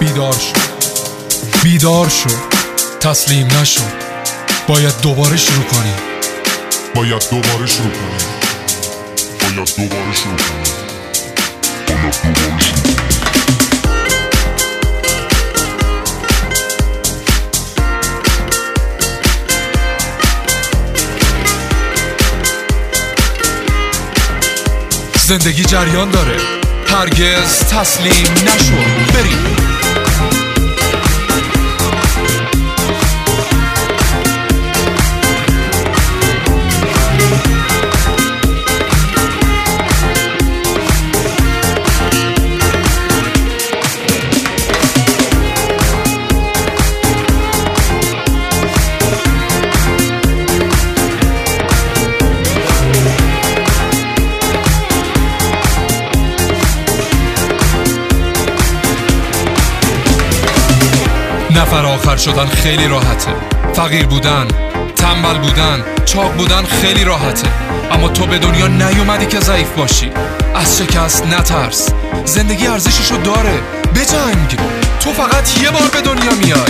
بیدار شو، تسلیم نشو. باید دوباره شروع کنی. زندگی جریان داره، هرگز تسلیم نشو. بریم. نفر آخر شدن خیلی راحته. فقیر بودن، تنبل بودن، چاق بودن خیلی راحته. اما تو به دنیا نیومدی که ضعیف باشی. از شکست نترس، زندگی ارزششو داره. بجنگ، تو فقط یه بار به دنیا میای.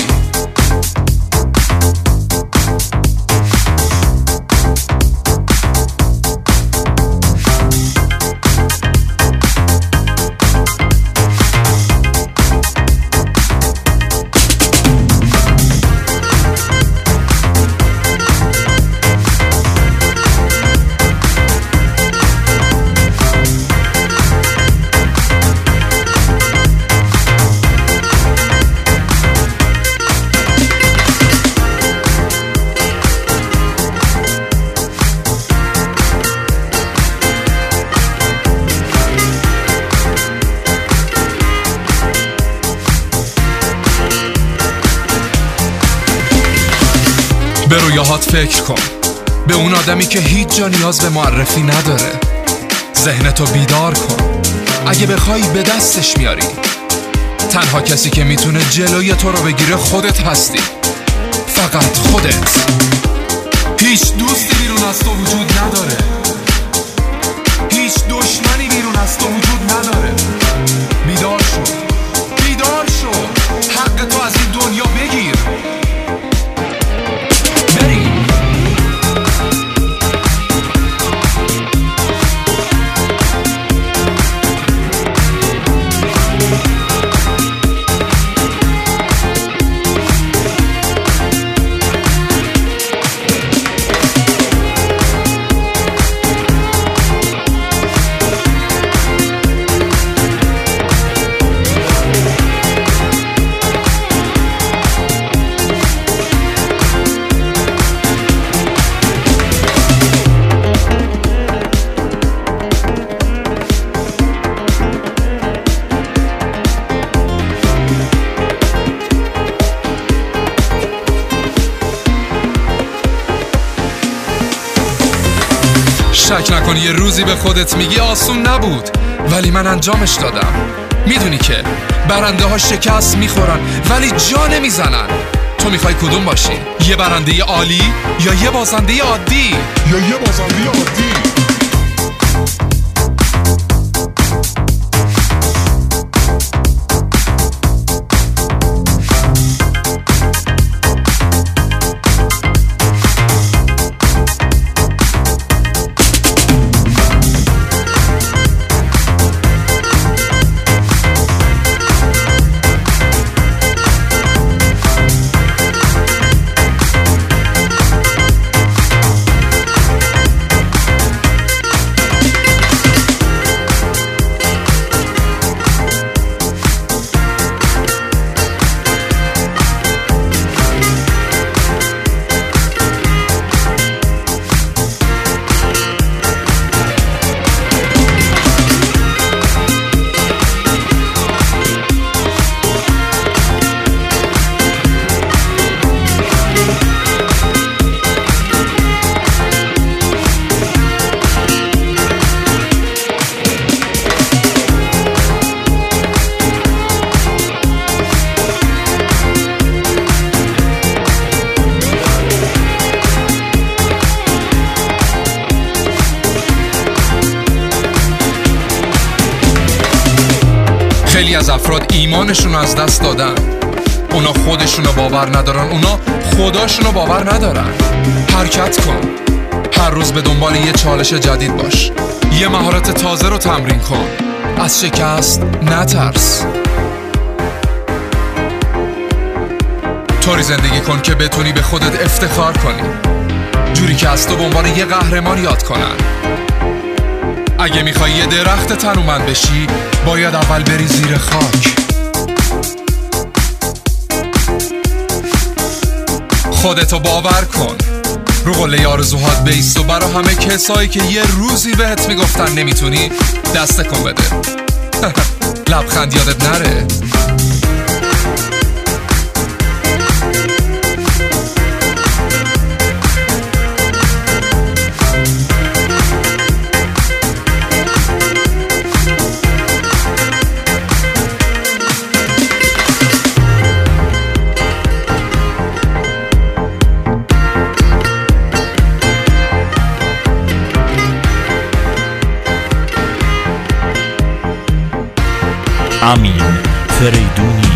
به رویاهات فکر کن، به اون آدمی که هیچ جا نیاز به معرفی نداره. ذهنتو بیدار کن، اگه بخوای به دستش میاری. تنها کسی که میتونه جلوی تو رو بگیره خودت هستی، فقط خودت. هیچ دوستی بیرون از تو وجود نداره، هیچ دشمنی بیرون از تو وجود نداره. بیدار شو، بیدار شو، حق تو از این دنیا بگیر. شک نکن یه روزی به خودت میگی آسون نبود، ولی من انجامش دادم. میدونی که برنده ها شکست میخورن ولی جا نمیزنن. تو میخوای کدوم باشی؟ یه برنده عالی یا یه بازنده عادی؟ خیلی از افراد ایمانشون رو از دست دادن. اونا خودشونو باور ندارن، اونا خداشونو باور ندارن. حرکت کن، هر روز به دنبال یه چالش جدید باش، یه مهارت تازه رو تمرین کن. از شکست نترس. طوری زندگی کن که بتونی به خودت افتخار کنی، جوری که از تو به عنوان یه قهرمان یاد کنن. اگه میخوای یه درخت تنومند بشی، باید اول بری زیر خاک. خودتو باور کن، رو قله آرزوهات بایست و برا همه کسایی که یه روزی بهت میگفتن نمیتونی، دست کن بده. لبخند یادت نره. امین فریدونی